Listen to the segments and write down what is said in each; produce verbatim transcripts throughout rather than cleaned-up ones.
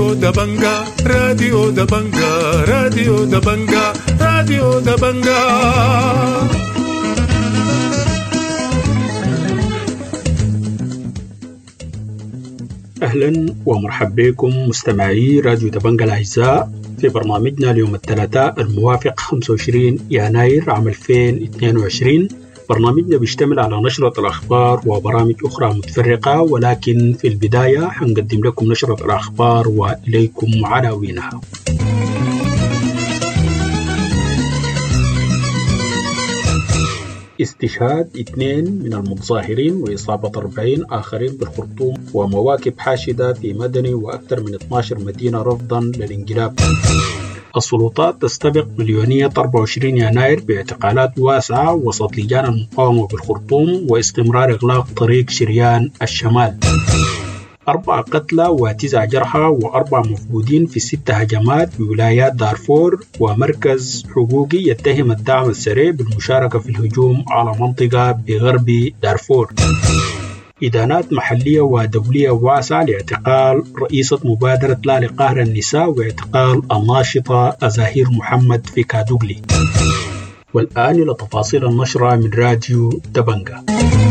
راديو دبنجا راديو دبنجا راديو دبنجا راديو دبنجا. أهلا ومرحبا بكم مستمعي راديو دبنجا الأعزاء في برنامجنا اليوم الثلاثاء الموافق خمسة وعشرين يناير عام ألفين واثنين وعشرين. برنامجنا بيشتمل على نشرة الأخبار وبرامج أخرى متفرقة، ولكن في البداية حنقدم لكم نشرة الأخبار وإليكم عناوينها. استشهاد اثنين من المتظاهرين وإصابة أربعين آخرين بالخرطوم ومواكب حاشدة في مدني وأكثر من اثنتي عشرة مدينة رفضا للانقلاب. السلطات تستبق مليونية أربعة وعشرين يناير باعتقالات واسعة وسط لجان المقاومة بالخرطوم واستمرار إغلاق طريق شريان الشمال. أربعة قتلى وتسعة جرحى وأربعة مفقودين في ست هجمات بولايات دارفور، ومركز حقوقي يتهم الدعم السريع بالمشاركة في الهجوم على منطقة بغرب دارفور. إدانات محلية ودولية واسعة لاعتقال رئيسة مبادرة لا لقهر النساء واعتقال الناشطة أزاهير محمد في كادوغلي. والآن إلى تفاصيل النشرة من راديو دبنجا.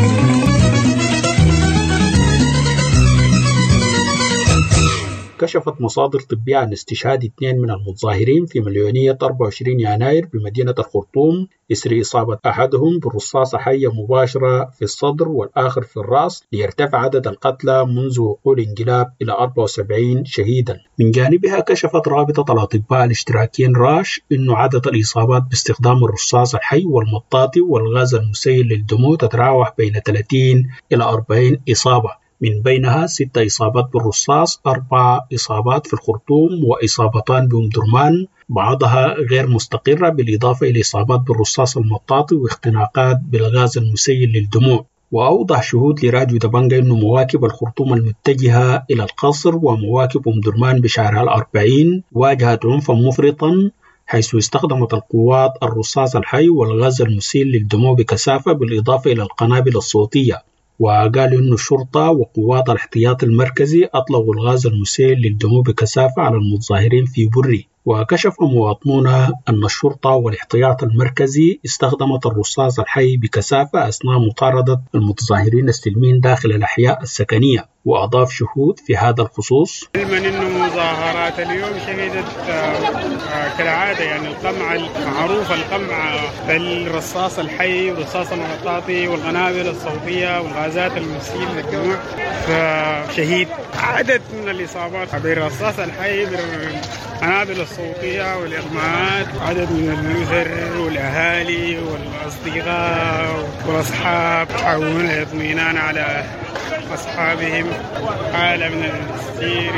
كشفت مصادر طبية عن استشهاد اثنين من المتظاهرين في مليونية أربعة وعشرين يناير بمدينة الخرطوم إثر إصابة أحدهم بالرصاصة حية مباشرة في الصدر والآخر في الرأس، ليرتفع عدد القتلى منذ وقوع الانقلاب إلى أربعة وسبعين شهيدا. من جانبها كشفت رابطة الأطباء الاشتراكيين راش أن عدد الإصابات باستخدام الرصاص الحي والمطاطي والغاز المسيل للدموع تتراوح بين ثلاثين إلى أربعين إصابة، من بينها ست إصابات بالرصاص، أربع إصابات في الخرطوم وإصابتان بأم درمان بعضها غير مستقرة، بالإضافة إلى إصابات بالرصاص المطاطي واختناقات بالغاز المسيل للدموع. وأوضح شهود لراديو دبنجا أن مواكب الخرطوم المتجهة إلى القصر ومواكب أم درمان بشارع الأربعين واجهت عنفا مفرطا، حيث استخدمت القوات الرصاص الحي والغاز المسيل للدموع بكثافة بالإضافة إلى القنابل الصوتية. وقالوا أن الشرطة وقوات الاحتياط المركزي أطلقوا الغاز المسيل للدموع بكثافة على المتظاهرين في بري. وكشف مواطنون أن الشرطة والاحتياط المركزي استخدمت الرصاص الحي بكثافة أثناء مطاردة المتظاهرين السلميين داخل الأحياء السكنية. وأضاف شهود في هذا الخصوص: علما أنه مظاهرات اليوم شهدت كالعادة يعني القمع المعروف، القمع بالرصاص الحي والرصاص المطاطي والقنابل الصوتية والغازات المسيل للدموع، فشهيد عدد من الإصابات بالرصاص الحي بالقنابل الصوتية والإغماءات، عدد من الأسر والأهالي والأصدقاء والأصحاب يحاولون الاطمئنان على أصحابهم حالة من الاستير.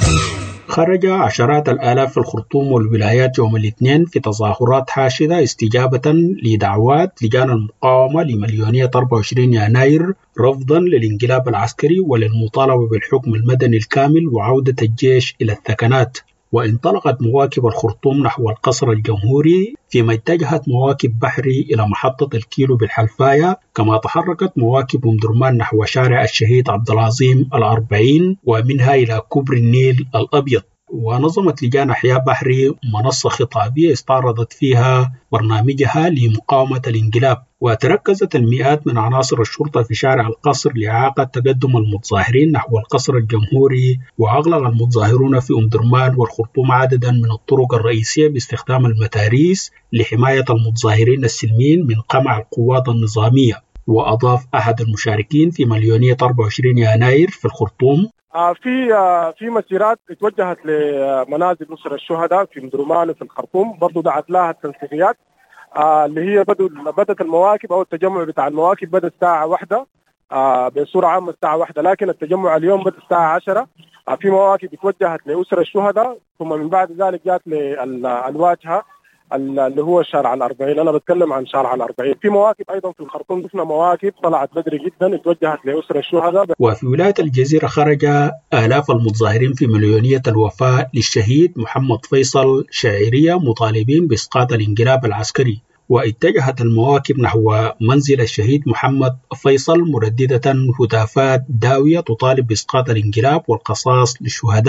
خرج عشرات الآلاف في الخرطوم والولايات يوم الاثنين في تظاهرات حاشدة استجابة لدعوات لجان المقاومة لمليونية أربعة وعشرين يناير رفضا للانقلاب العسكري وللمطالبة بالحكم المدني الكامل وعودة الجيش إلى الثكنات. وانطلقت مواكب الخرطوم نحو القصر الجمهوري، فيما اتجهت مواكب بحري إلى محطة الكيلو بالحلفاية، كما تحركت مواكب أم درمان نحو شارع الشهيد عبد العظيم الأربعين ومنها إلى كوبري النيل الأبيض. ونظمت لجان أحياء بحري منصة خطابية استعرضت فيها برنامجها لمقاومة الانقلاب. وتركزت المئات من عناصر الشرطة في شارع القصر لإعاقة تقدم المتظاهرين نحو القصر الجمهوري. وأغلق المتظاهرون في أم درمان والخرطوم عددا من الطرق الرئيسية باستخدام المتاريس لحماية المتظاهرين السلميين من قمع القوات النظامية. وأضاف أحد المشاركين في مليونية أربعة وعشرين يناير في الخرطوم: في في مسيرات اتوجهت لمنازل نصر الشهداء في ام درمان وفي الخرطوم، برضو دعت لها التنسيقيات اللي هي بدوا بدت المواكب او التجمع بتاع المواكب بدا الساعه واحدة بصوره عامه الساعه واحدة، لكن التجمع اليوم بدا الساعه عشرة. في مواكب اتوجهت لأسر الشهداء، ثم من بعد ذلك جات للواجهه اللي هو الشارع الأربعين. أنا بتكلم عن شارع الأربعين. في مواكب أيضا في الخرطوم، شفنا مواكب طلعت بدري جدا اتوجهت لأسر الشهداء. وفي ولاية الجزيرة خرج آلاف المتظاهرين في مليونية الوفاة للشهيد محمد فيصل شاعرية مطالبين بإسقاط الانقلاب العسكري. واتجهت المواكب نحو منزل الشهيد محمد فيصل مرددة هتافات داوية تطالب بإسقاط الانقلاب والقصاص للشهداء.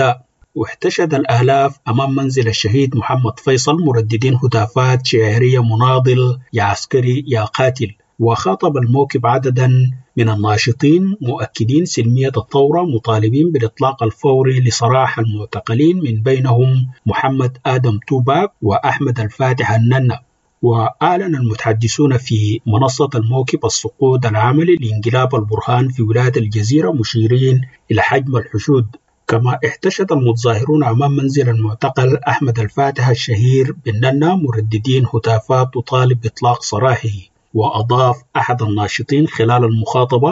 واحتشد الآلاف أمام منزل الشهيد محمد فيصل مرددين هتافات شعرية مناضل يا عسكري يا قاتل. وخاطب الموكب عددا من الناشطين مؤكدين سلمية الثورة مطالبين بالإطلاق الفوري لسراح المعتقلين من بينهم محمد آدم توباك وأحمد الفاتح الننا. وأعلن المتحدثون في منصة الموكب السقوط العملي لانقلاب البرهان في ولاية الجزيرة مشيرين إلى حجم الحشود. كما احتشد المتظاهرون أمام منزل المعتقل أحمد الفاتح الشهير بالننا مرددين هتافات تطالب بإطلاق سراحه. وأضاف أحد الناشطين خلال المخاطبة: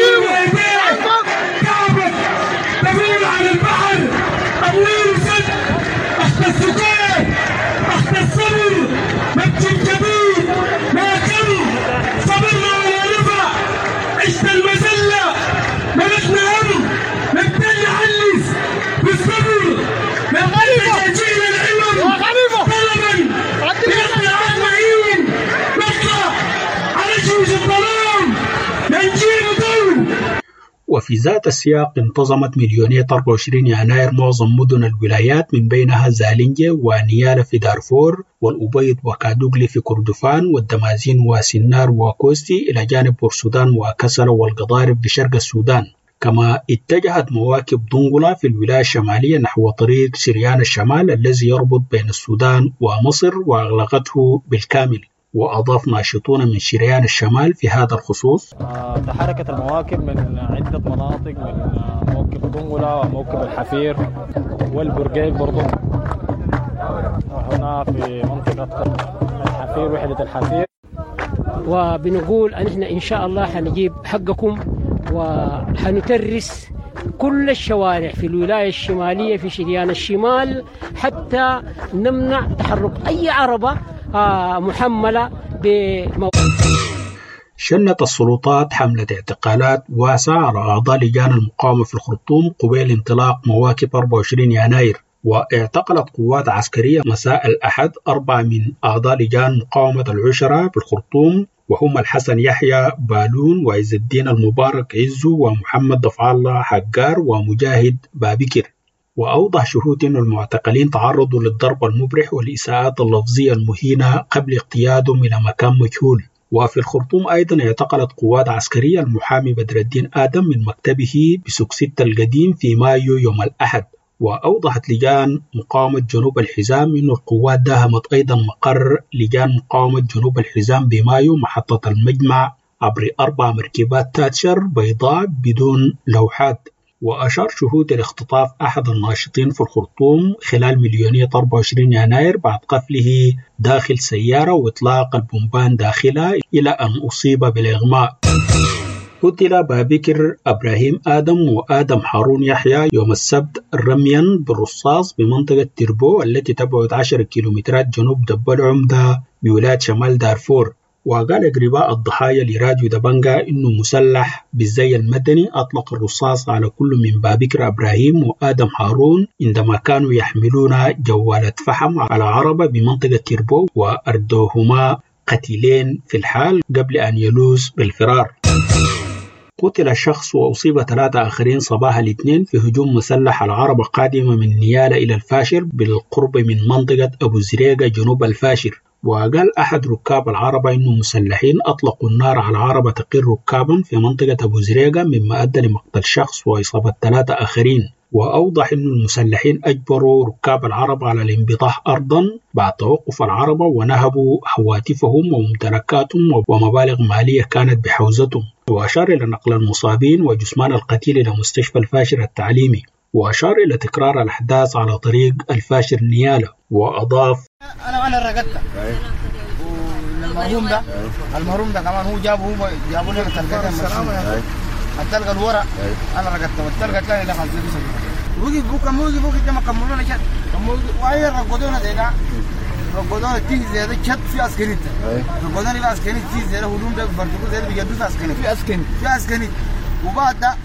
وفي ذات السياق انتظمت مليونية أربعة وعشرين يناير معظم مدن الولايات من بينها زالنجة ونيالة في دارفور والأبيض وكادوغلي في كردفان والدمازين وسنار وكوستي إلى جانب بورسودان وكسلة والقضارب بشرق السودان. كما اتجهت مواكب دنقلة في الولاية الشمالية نحو طريق شريان الشمال الذي يربط بين السودان ومصر وأغلقته بالكامل. وأضاف ناشطون من شريان الشمال في هذا الخصوص: تحركت المواكب من عدة مناطق من موكب دنقلة وموكب الحفير والبرقيق برضو، وهنا في منطقة الحفير وحدة الحفير. وبنقول أن احنا إن شاء الله حنجيب حقكم وحنترس كل الشوارع في الولاية الشمالية في شريان الشمال حتى نمنع تحرك أي عربة محملة بمو... شنت السلطات حملة اعتقالات واسعة على أعضاء لجان المقاومة في الخرطوم قبيل انطلاق مواكب أربعة وعشرين يناير. واعتقلت قوات عسكرية مساء الأحد أربعة من أعضاء لجان مقاومة العشرة بالخرطوم، وهم الحسن يحيى بالون وعز الدين المبارك عزو ومحمد دفع الله حجار ومجاهد بابكر. وأوضح شهود أن المعتقلين تعرضوا للضرب المبرح والإساءات اللفظية المهينة قبل اقتيادهم إلى مكان مجهول. وفي الخرطوم أيضا اعتقلت قوات عسكرية المحامي بدر الدين آدم من مكتبه بسوكسيت القديم في مايو يوم الأحد. وأوضحت لجان مقاومة جنوب الحزام أن القوات داهمت أيضا مقر لجان مقاومة جنوب الحزام بمايو محطة المجمع عبر أربع مركبات تاتشر بيضاء بدون لوحات. وأشار شهود الاختطاف أحد الناشطين في الخرطوم خلال مليونية أربعة وعشرين يناير بعد قفله داخل سيارة وإطلاق البومبان داخلها إلى أن أصيب بالإغماء. قتل بابكر إبراهيم آدم وآدم هارون يحيى يوم السبت رميا بالرصاص بمنطقة تربو التي تبعد عشرة كيلومترات جنوب دب العمدة بولاية شمال دارفور. وقال قريباء الضحايا لراديو دبنجا إنه مسلح بالزي المدني أطلق الرصاص على كل من بابكر إبراهيم وآدم هارون عندما كانوا يحملون جوالة فحم على عربة بمنطقة تربو وأردوهما قتيلين في الحال قبل أن يلوز بالفرار. قتل شخص وأصيب ثلاثة آخرين صباح الاثنين في هجوم مسلح على عربة قادمة من نيالة إلى الفاشر بالقرب من منطقة أبو زريقة جنوب الفاشر. وقال أحد ركاب العربة إنه مسلحين أطلقوا النار على عربة تقل ركابا في منطقة أبو زريقة مما أدى لمقتل شخص وإصابة ثلاثة آخرين. وأوضح إنه المسلحين أجبروا ركاب العربة على الانبطاح أرضا بعد توقف العربة ونهبوا هواتفهم وممتلكاتهم ومبالغ مالية كانت بحوزتهم. وأشار إلى نقل المصابين وجثمان القتيل إلى مستشفى الفاشر التعليمي. وأشار إلى تكرار الأحداث على طريق الفاشر نيالة. وأضاف: أنا أنا رقدت والمرهوم ده المرهوم ده كمان هو جابه هو جابوا لي التلقى التلقى الورق أنا رقدت والتلقى الثاني اللي خلص لي وجي بوك موجي بوك جم كملونا شت كمل وعير رقدونا ده ده رقدونا تيجي زي ده شت في عسكري رقدونا في عسكري تيجي زي ده هدوم ده برضو زي بيجدوا في عسكري في عسكري في عسكري وبعد ده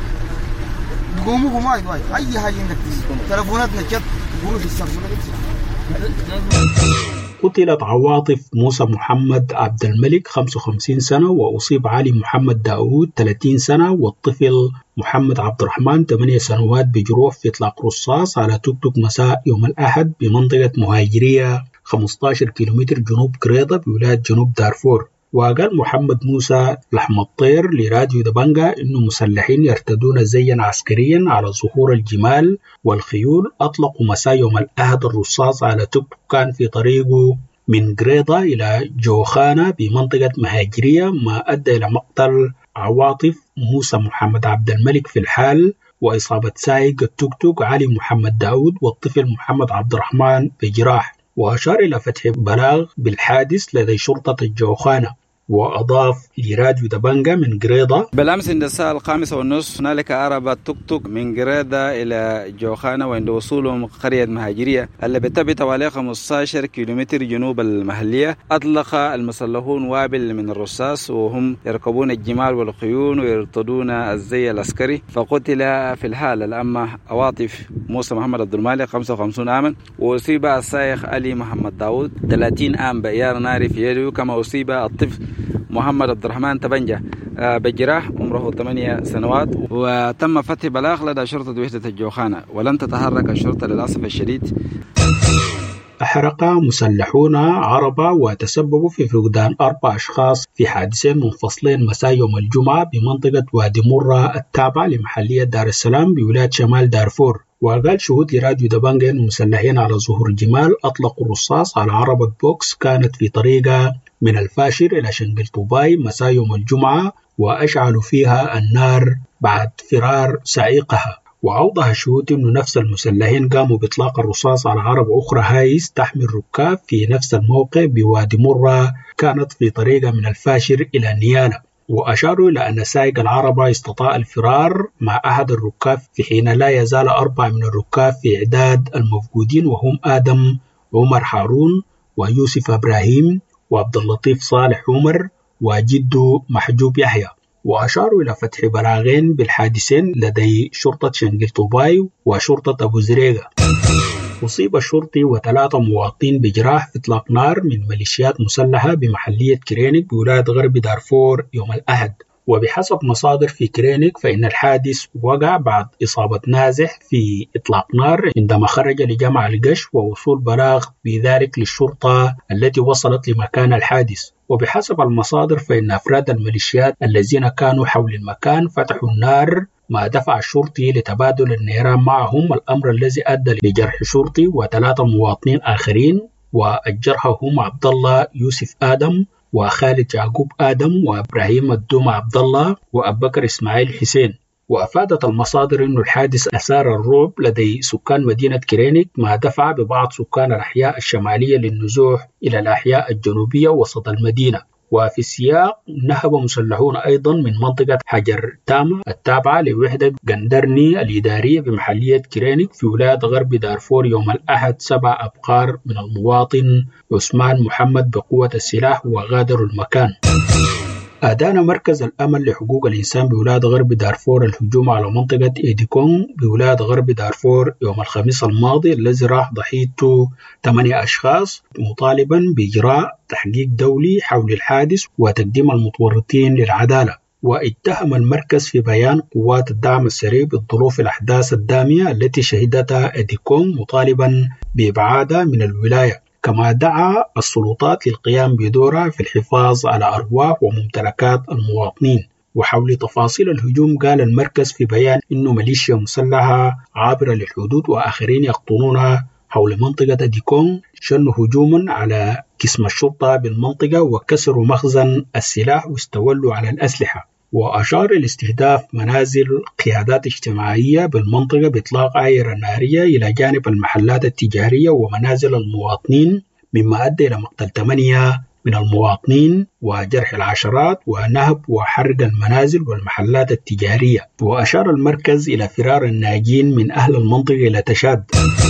قوموا قوموا وايد أي حاجة عندك تلفوناتنا شت يقولوا في السرقة قتلت عواطف موسى محمد عبد الملك خمسة وخمسين سنة، وأصيب علي محمد داود ثلاثين سنة، والطفل محمد عبد الرحمن ثمانية سنوات بجروح في إطلاق رصاص على توك توك مساء يوم الأحد بمنطقة مهاجرية خمسة عشر كيلومتر جنوب قريضة بولاية جنوب دارفور. وقال محمد موسى لحم الطير لراديو دبنجا إنه مسلحين يرتدون زيا عسكريا على ظهور الجمال والخيول أطلقوا مساء يوم الأحد الرصاص على توك توك كان في طريقه من قريضة إلى جوخانة بمنطقة مهاجرية، ما أدى إلى مقتل عواطف موسى محمد عبد الملك في الحال، وإصابة سائق التوك توك علي محمد داود والطفل محمد عبد الرحمن بجراح. وأشار إلى فتح بلاغ بالحادث لدى شرطة الجوخانة. وأضاف لراديو دبنجا من قريضة: بالأمس عند الساعة الخامسة والنصف هنالك عربة توك توك من قريضة إلى جوخانة، وعند وصولهم قرية مهاجرية اللي بتبت حوالي خمسة عشر كيلومتر جنوب المحلية، أطلق المسلحون وابل من الرصاص وهم يركبون الجمال والخيول ويرتدون الزي العسكري، فقتل في الحال الأمة عواطف موسى محمد عبد الملك خمسة وخمسين عاما، وأصيب السائق علي محمد داود ثلاثين عام بإيار ناري في يده، كما أصيب الطفل محمد عبد الرحمن تبنجة بجراح عمره ثمانية سنوات. وتم فتح بلاغ لدى شرطة وحدة الجوخانة، ولم تتحرك الشرطة للأسف الشديد. أحرق مسلحون عربة وتسببوا في فقدان أربع أشخاص في حادثين منفصلين مساء يوم الجمعة بمنطقة وادي مرة التابعة لمحلية دار السلام بولاية شمال دارفور. وقال شهود لراديو دبنجا أن مسلحين على ظهور جمال أطلقوا الرصاص على عربة بوكس كانت في طريقة من الفاشر إلى شنقل طوباي مساء يوم الجمعة، وأشعلوا فيها النار بعد فرار سائقها. وأوضح الشهود أن نفس المسلحين قاموا بإطلاق الرصاص على عربة أخرى هايس تحمل ركاب في نفس الموقع بوادي مرة كانت في طريقة من الفاشر إلى نيالا. وأشاروا إلى أن سائق العربة استطاع الفرار مع أحد الركاب، في حين لا يزال أربعة من الركاب في إعداد المفقودين، وهم آدم عمر هارون ويوسف إبراهيم وعبد اللطيف صالح عمر وجدو محجوب يحيى. وأشاروا إلى فتح بلاغين بالحادثين لدي شرطة شنقل طوباي وشرطة أبو زريقة. أصيب الشرطي وثلاثة مواطنين بجراح في إطلاق نار من ميليشيات مسلحة بمحلية كرينيك بولاية غرب دارفور يوم الأحد. وبحسب مصادر في كرينيك فإن الحادث وقع بعد إصابة نازح في إطلاق نار عندما خرج لجمع القش، ووصول بلاغ بذلك للشرطة التي وصلت لمكان الحادث. وبحسب المصادر فإن أفراد الميليشيات الذين كانوا حول المكان فتحوا النار، ما دفع الشرطي لتبادل النيران معهم، الأمر الذي أدى لجرح شرطي وثلاثة مواطنين آخرين. والجرحى هم عبد الله يوسف آدم وخالد يعقوب آدم وإبراهيم الدوم عبد الله وأبو بكر إسماعيل حسين. وأفادت المصادر أن الحادث أثار الرعب لدي سكان مدينة كرينيك، ما دفع ببعض سكان الأحياء الشمالية للنزوح إلى الأحياء الجنوبية وسط المدينة. وفي السياق نهب مسلحون أيضا من منطقة حجر تامة التابعة لوحدة قندرني الإدارية بمحلية كرينيك في ولاية غرب دارفور يوم الأحد سبع أبقار من المواطن عثمان محمد بقوة السلاح وغادروا المكان. أدان مركز الأمل لحقوق الإنسان بولاية غرب دارفور الهجوم على منطقة إيديكون بولاية غرب دارفور يوم الخميس الماضي، الذي راح ضحيته ثمانية أشخاص، مطالبا بإجراء تحقيق دولي حول الحادث وتقديم المتورطين للعدالة. واتهم المركز في بيان قوات الدعم السريع بالظروف الأحداث الدامية التي شهدتها إيديكون، مطالبا بإبعادها من الولاية. كما دعا السلطات للقيام بدورها في الحفاظ على أرواح وممتلكات المواطنين. وحول تفاصيل الهجوم قال المركز في بيان إنه ميليشيا مسلحة عابرة للحدود وآخرين يقطنونها حول منطقة ديكون شنوا هجوما على قسم الشرطة بالمنطقة وكسروا مخزن السلاح واستولوا على الأسلحة. وأشار الاستهداف منازل قيادات اجتماعية بالمنطقة بإطلاق عيرة نارية إلى جانب المحلات التجارية ومنازل المواطنين، مما أدى إلى مقتل ثمانية من المواطنين وجرح العشرات ونهب وحرق المنازل والمحلات التجارية. وأشار المركز إلى فرار الناجين من أهل المنطقة إلى تشاد.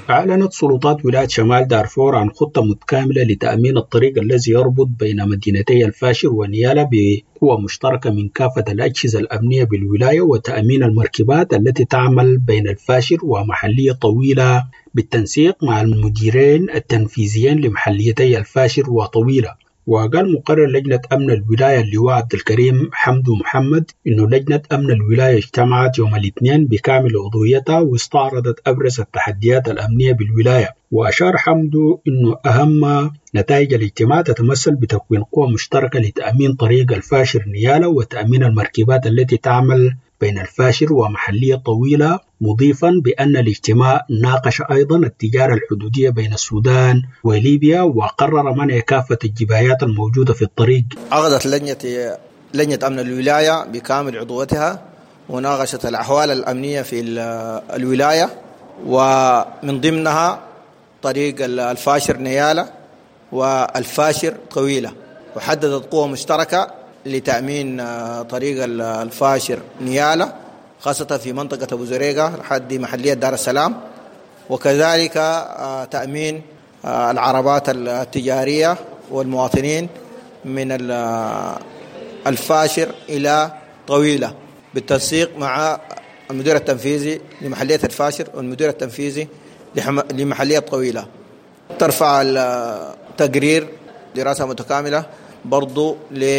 أعلنت سلطات ولاية شمال دارفور عن خطة متكاملة لتأمين الطريق الذي يربط بين مدينتي الفاشر ونيالا بقوة مشتركة من كافة الأجهزة الأمنية بالولاية، وتأمين المركبات التي تعمل بين الفاشر ومحلية طويلة بالتنسيق مع المديرين التنفيذيين لمحليتي الفاشر وطويلة. وقال مقرر لجنة أمن الولاية اللواء عبد الكريم حمدو محمد إنه لجنة أمن الولاية اجتمعت يوم الاثنين بكامل عضويتها واستعرضت أبرز التحديات الأمنية بالولاية. وأشار حمدو إنه أهم نتائج الاجتماع تتمثل بتكوين قوة مشتركة لتأمين طريق الفاشر نيالا وتأمين المركبات التي تعمل بين الفاشر ومحلية طويلة، مضيفا بأن الاجتماع ناقش أيضا التجارة الحدودية بين السودان وليبيا وقرر منع كافة الجبايات الموجودة في الطريق. عقدت لجنة لجنة أمن الولاية بكامل عضويتها وناقشت الأحوال الأمنية في الولاية، ومن ضمنها طريق الفاشر نيالا والفاشر طويلة، وحددت قوة مشتركة لتأمين طريق الفاشر نيالا خاصة في منطقة أبو زريقة لحد محلية دار السلام، وكذلك تأمين العربات التجارية والمواطنين من الفاشر إلى طويلة بالتنسيق مع المدير التنفيذي لمحلية الفاشر والمدير التنفيذي لمحلية طويلة. ترفع التقرير دراسة متكاملة برضو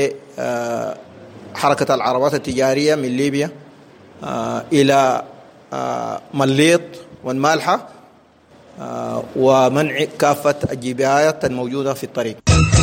لحركة العربات التجارية من ليبيا إلى مليط والمالحة ومنع كافة الجبايات الموجودة في الطريق.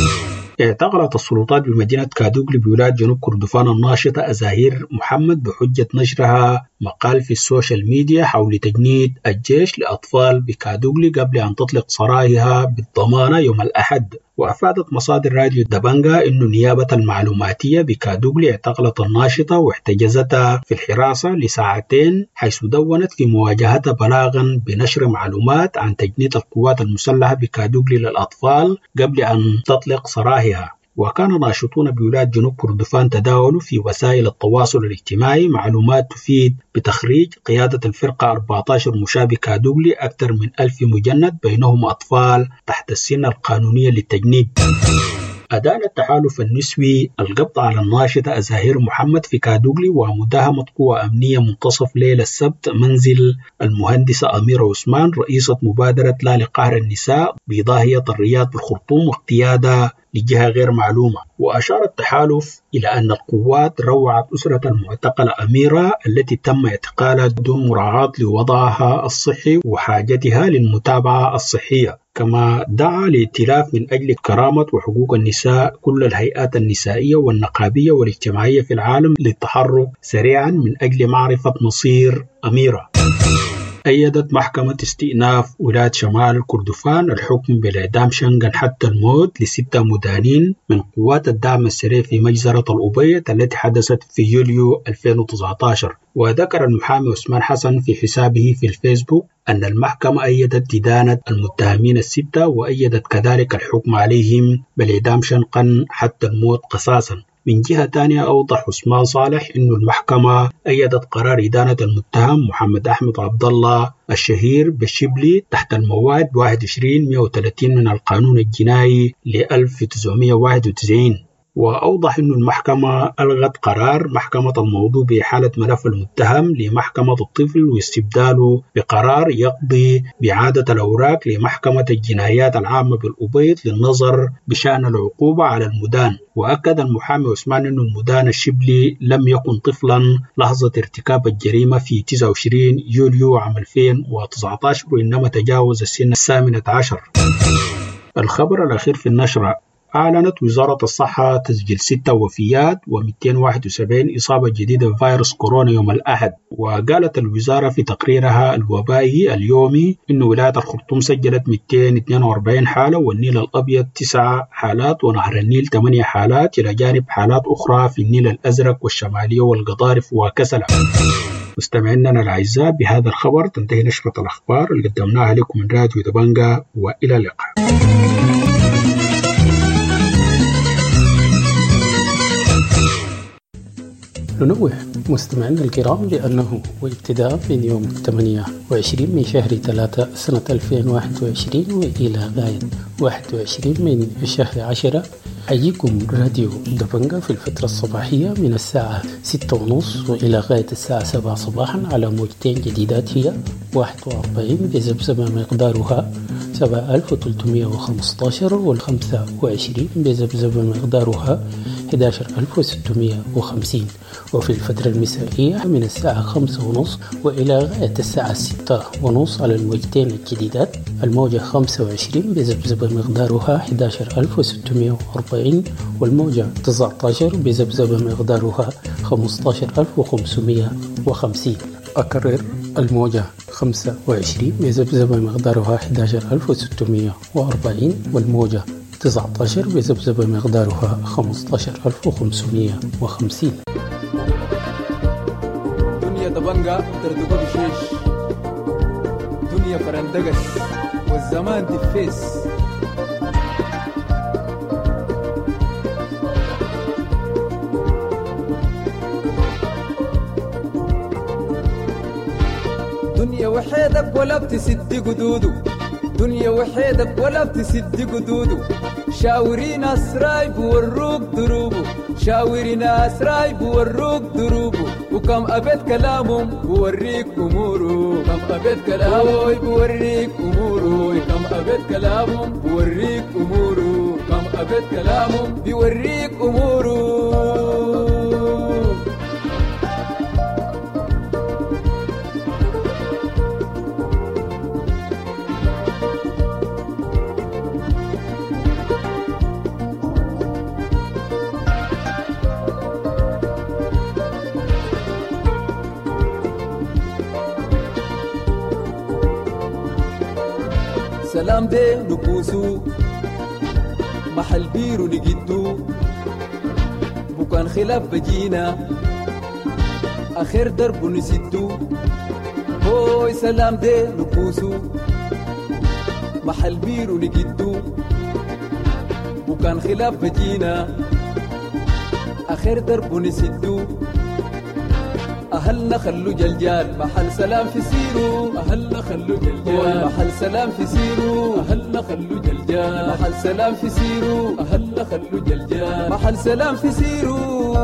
اعتقلت السلطات بمدينة كادوغلي بولاية جنوب كردفان الناشطة أزاهير محمد بحجة نشرها مقال في السوشيال ميديا حول تجنيد الجيش لأطفال بكادوغلي قبل أن تطلق سراحها بالضمانة يوم الأحد. وأفادت مصادر راديو دبنجا أن نيابة المعلوماتية بكادوغلي اعتقلت الناشطة واحتجزتها في الحراسة لساعتين، حيث دونت في مواجهتها بلاغا بنشر معلومات عن تجنيد القوات المسلحة بكادوغلي للأطفال قبل أن تطلق سراحها. وكان ناشطون بولاية جنوب كردفان تداولوا في وسائل التواصل الاجتماعي معلومات تفيد بتخريج قيادة الفرقة أربعة عشر مشاة بكادوغلي أكثر من ألف مجند بينهم أطفال تحت السن القانونية للتجنيد. أدان التحالف النسوي القبض على الناشطة أزاهير محمد في كادوغلي ومداهمة قوى أمنية منتصف ليلة السبت منزل المهندسة أميرة عثمان رئيسة مبادرة لا لقهر النساء بضاهية الرياض بالخرطوم واقتيادها لجهة غير معلومة. وأشار التحالف إلى أن القوات روعت أسرة المعتقلة أميرة التي تم اعتقالها دون مراعاة لوضعها الصحي وحاجتها للمتابعة الصحية، كما دعا لائتلاف من أجل كرامة وحقوق النساء كل الهيئات النسائية والنقابية والاجتماعية في العالم للتحرك سريعا من أجل معرفة مصير أميرة. أيدت محكمة استئناف ولاية شمال كردفان الحكم بالإعدام شنقا حتى الموت لستة مدانين من قوات الدعم السريع في مجزرة الأبيض التي حدثت في يوليو ألفين وتسعة عشر. وذكر المحامي عثمان حسن في حسابه في الفيسبوك أن المحكمة أيدت إدانة المتهمين الستة، وأيدت كذلك الحكم عليهم بالإعدام شنقا حتى الموت قصاصا. من جهة تانية أوضح عثمان صالح أن المحكمة أيدت قرار إدانة المتهم محمد أحمد عبد الله الشهير بالشبلي تحت المواد واحد وعشرين مئة وثلاثين من القانون الجنائي ل ألف وتسعمئة وواحد وتسعين. وأوضح أن المحكمة ألغت قرار محكمة الموضوع بإحالة ملف المتهم لمحكمة الطفل واستبداله بقرار يقضي بإعادة الأوراق لمحكمة الجنايات العامة بالأبيض للنظر بشأن العقوبة على المدان. وأكد المحامي عثمان أن المدان الشبلي لم يكن طفلا لحظة ارتكاب الجريمة في تسعة وعشرين يوليو عام ألفين وتسعة عشر، وإنما تجاوز السن الثامنة عشر. الخبر الأخير في النشرة: أعلنت وزارة الصحة تسجيل ستة وفيات ومئتين وواحد وسبعين إصابة جديدة بفيروس كورونا يوم الأحد. وقالت الوزارة في تقريرها الوبائي اليومي أن ولاية الخرطوم سجلت مئتين واثنين وأربعين حالة، والنيل الأبيض تسعة حالات، ونهر النيل ثمانية حالات، إلى جانب حالات أخرى في النيل الأزرق والشمالية والقضارف وكسلة. مستمعينا الأعزاء، بهذا الخبر تنتهي نشرة الأخبار اللي قدمناها لكم من راديو دبنجا، وإلى اللقاء. ننوه مستمعينا الكرام بأنه وابتداء من يوم ثمانية وعشرين من شهر ثلاثة سنة ألفين وواحد وعشرين وإلى غاية واحد وعشرين من شهر عشرة حييكم راديو دبنجة في الفترة الصباحية من الساعة ستة ونص وإلى غاية الساعة سبعة صباحا على موجتين جديدات هي واحد وأربعين بذبذبة مقدارها سبعة آلاف وثلاثمائة وخمسة عشر والخمسة وعشرين بذبذبة مقدارها أحد عشر ألف وستمائة وخمسين، وفي الفترة المسائية من الساعة خمسة ونص وإلى غاية الساعة ستة ونص على الموجتين الجديدات الموجة خمسة وعشرين بذبذبة مقدارها أحد عشر ألف وستمائة وأربعين والموجة تسعة عشر بذبذبة مقدارها خمسة عشر ألف وخمسمائة وخمسين. أكرر الموجة خمسة وعشرين بذبذبة مقدارها أحد عشر ألف وستمائة وأربعين والموجة تسعة عشر بذبذبة مقدارها خمسة عشر ألف وخمسمائة وخمسين. دنيا دبنجة تردقو بشيش، دنيا فرندقس والزمان تفيس. دنيا وحيدك ولا بتسد قدودو، دنيا وحيدك ولا بتسد قدودو. شاوري ناس راي بوروك دروبو، شاوري ناس راي بوروك دروبو. وكم أبد كلامهم بوريك أمورو، كم أبد كلامهم بوريك أمورو، كم أبد كلامهم بوريك أمورو، كم أبد كلامهم بوريك أمورو. سلام دي نبوسو محل بيرو نجدو بكان خلاف بجينا آخر درب نسدو. هوي سلام دي نبوسو محل بيرو نجدو بكان خلاف بجينا آخر درب نسدو. أهلنا خلو جلجال محل سلام في سيرو، أهلنا خلو جلجال محل سلام في سيرو، أهلنا خلو جلجال محل سلام في سيرو، أهلنا خلو جلجال محل سلام في سيرو.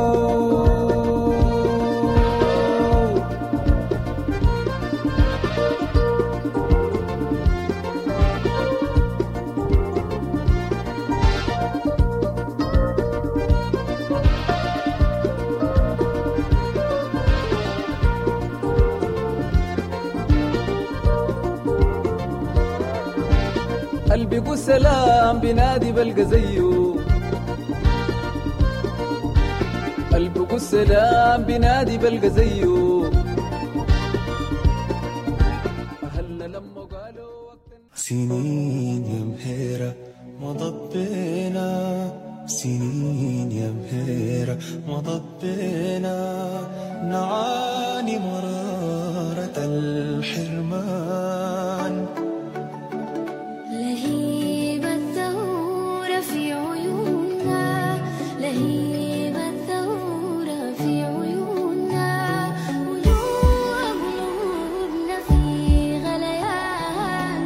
قلبي قو سلام بنادي بلقى زيه، قلبي قو سلام بنادي بلقى زيه. أهلنا لما قالوا سنين يا مهيرة مضت بينا، سنين يا مهيرة مضت بينا. نعاني مرارة الحرمان، لهيب الثورة في عيوننا، لهيب الثورة في عيوننا. وجوه قلوبنا في غليان،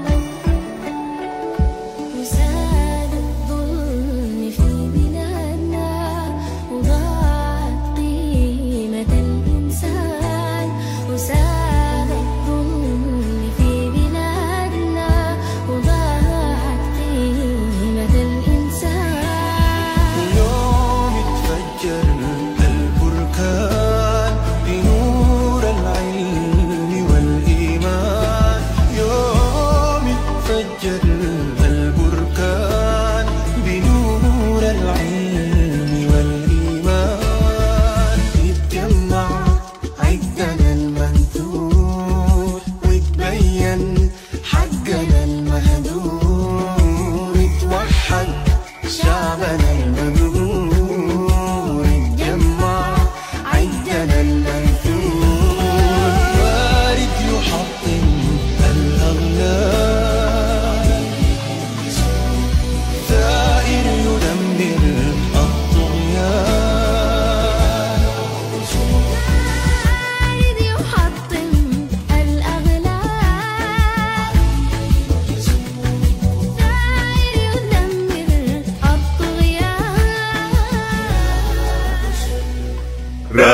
وساد الظلم في بلادنا، وضاعت قيمة الإنسان. وساد الظلم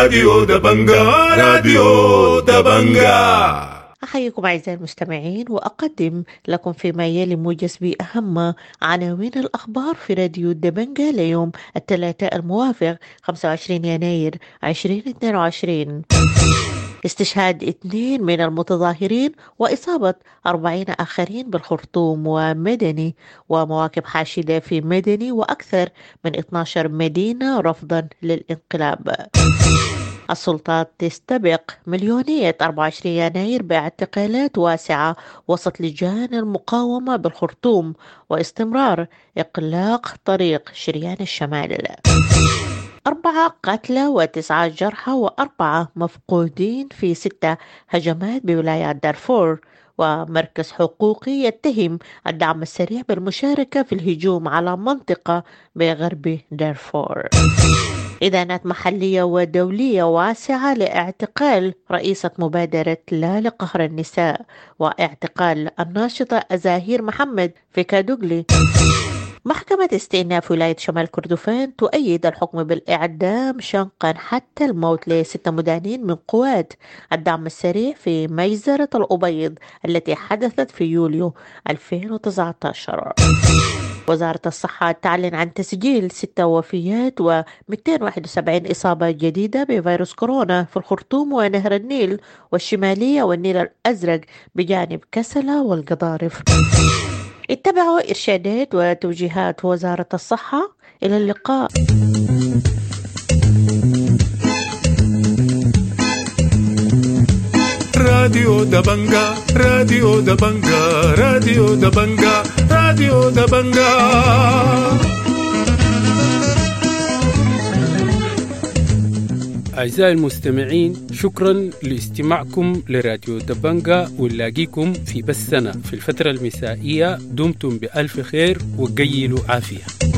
راديو دبنجا راديو دبنجا. أحييكم أعزائي المستمعين وأقدم لكم فيما يلي موجز بأهم عناوين الأخبار في راديو دبنجا ليوم الثلاثاء الموافق خمسة وعشرين يناير ألفين واثنين وعشرين. استشهاد اثنين من المتظاهرين وإصابة أربعين آخرين بالخرطوم ومدني، ومواكب حاشدة في مدني وأكثر من اثنتي عشرة مدينة رفضا للانقلاب. السلطات تستبق مليونية أربعة وعشرين يناير باعتقالات واسعة وسط لجان المقاومة بالخرطوم واستمرار إغلاق طريق شريان الشمال. أربعة قتلى وتسعة جرحى وأربعة مفقودين في ستة هجمات بولايات دارفور. ومركز حقوقي يتهم الدعم السريع بالمشاركة في الهجوم على منطقة بغرب دارفور. إدانات محلية ودولية واسعة لاعتقال رئيسة مبادرة لا لقهر النساء واعتقال الناشطة أزاهير محمد في كادوغلي. محكمة استئناف ولاية شمال كردفان تؤيد الحكم بالإعدام شنقا حتى الموت لستة مدانين من قوات الدعم السريع في مجزرة الأبيض التي حدثت في يوليو ألفين وتسعة عشر. وزارة الصحة تعلن عن تسجيل ستة وفيات ومئتين وواحد وسبعين إصابة جديدة بفيروس كورونا في الخرطوم ونهر النيل والشمالية والنيل الأزرق بجانب كسلة والقضارف. اتبعوا إرشادات وتوجيهات وزارة الصحة. إلى اللقاء. راديو دبنجا راديو دبنجا راديو دبنجا راديو دبنجا. أعزائي المستمعين، شكرا لاستماعكم لراديو دبنجا، ونلاقيكم في بثنا في الفترة المسائية. دمتم بألف خير وقيلوا عافية.